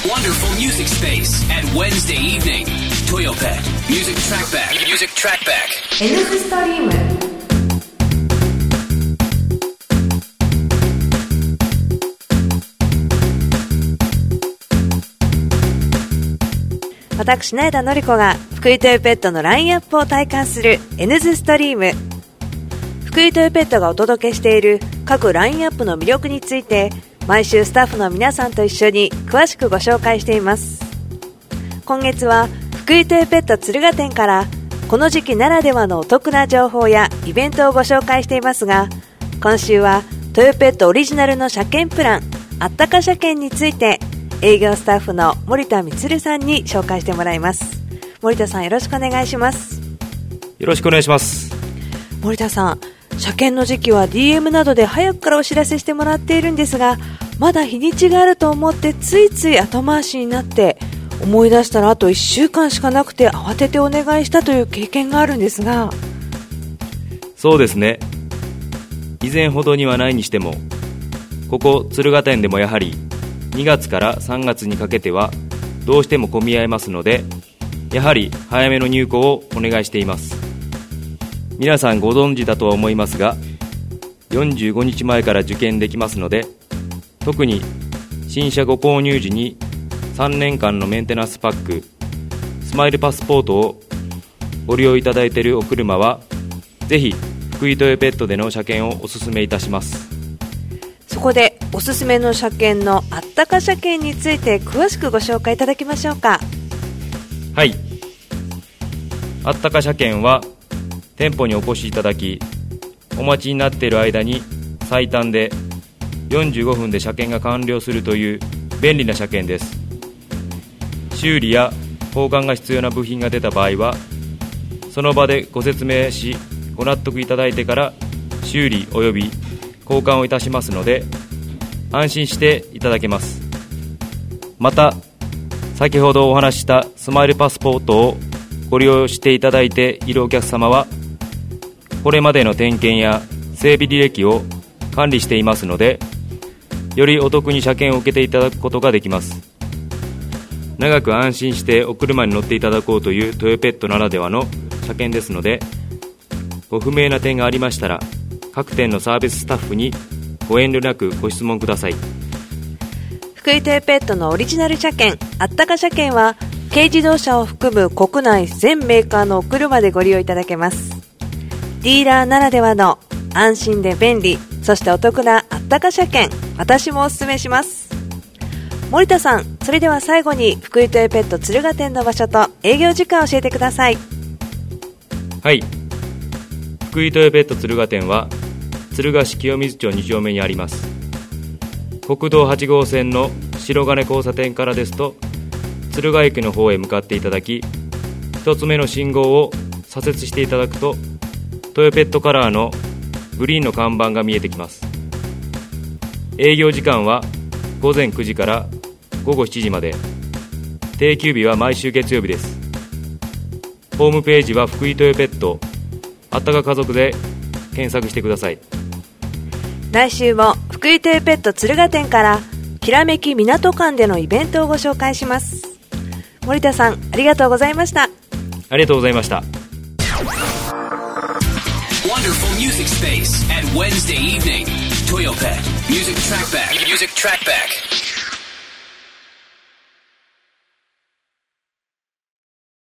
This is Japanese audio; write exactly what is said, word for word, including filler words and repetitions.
Wonderful music space at Wednesday evening. Toyopet Music Trackback. Music Trackback. エヌ ストリーム。私、苗田のり子が福井トヨペットのラインアップを体感する エヌ ストリーム。福井トヨペットがお届けしている各ラインアップの魅力について、毎週スタッフの皆さんと一緒に詳しくご紹介しています。今月は福井トヨペット敦賀店からこの時期ならではのお得な情報やイベントをご紹介していますが、今週はトヨペットオリジナルの車検プラン、あったか車検について営業スタッフの森田充さんに紹介してもらいます。森田さん、よろしくお願いします。 よろしくお願いします。 森田さん、車検の時期は ディーエム などで早くからお知らせしてもらっているんですが、まだ日にちがあると思ってついつい後回しになって、思い出したらあといっしゅうかんしかなくて慌ててお願いしたという経験があるんですが。 そうですね。以前ほどにはないにしても、ここ敦賀店でもやはりにがつからさんがつにかけてはどうしても混み合いますので、やはり早めの入庫をお願いしています。皆さんご存知だとは思いますが、よんじゅうごにちまえから受験できますので、特に新車ご購入時にさんねんかんのメンテナンスパック、スマイルパスポートをご利用いただいているお車は、ぜひ福井トヨペットでの車検をお勧めいたします。 そこでおすすめの車検のあったか車検について詳しくご紹介いただきましょうか。 はい、あったか車検は店舗にお越しいただき、お待ちになっている間に最短でよんじゅうごふんで車検が完了するという便利な車検です。修理や交換が必要な部品が出た場合は、その場でご説明しご納得いただいてから修理および交換をいたしますので、安心していただけます。また、先ほどお話ししたスマイルパスポートをご利用していただいているお客様は、これまでの点検や整備履歴を管理していますので、よりお得に車検を受けていただくことができます。長く安心してお車に乗っていただこうというトヨペットならではの車検ですので、ご不明な点がありましたら各店のサービススタッフにご遠慮なくご質問ください。 福井トヨペットのオリジナル車検、あったか車検は軽自動車を含む国内全メーカーのお車でご利用いただけます。ディーラーならではの安心で便利、そしてお得なあったか車検、私もお勧めします。森田さん、それでは最後に福井トヨペット敦賀店の場所と営業時間を教えてください。 はい、福井トヨペット敦賀店は敦賀市清水町に丁目にあります。国道はちごうせんの白金交差点からですと、敦賀駅の方へ向かっていただき、一つ目の信号を左折していただくと、トヨペットカラーのグリーンの看板が見えてきます。営業時間はごぜんくじからごごしちじまで、定休日は毎週月曜日です。ホームページは福井トヨペットあったか家族で検索してください。 来週も福井トヨペット敦賀店からきらめき港間でのイベントをご紹介します。森田さん、ありがとうございました。 ありがとうございました。 Wonderful music space at Wednesday evening. Toyopet Music Trackback. Music Trackback.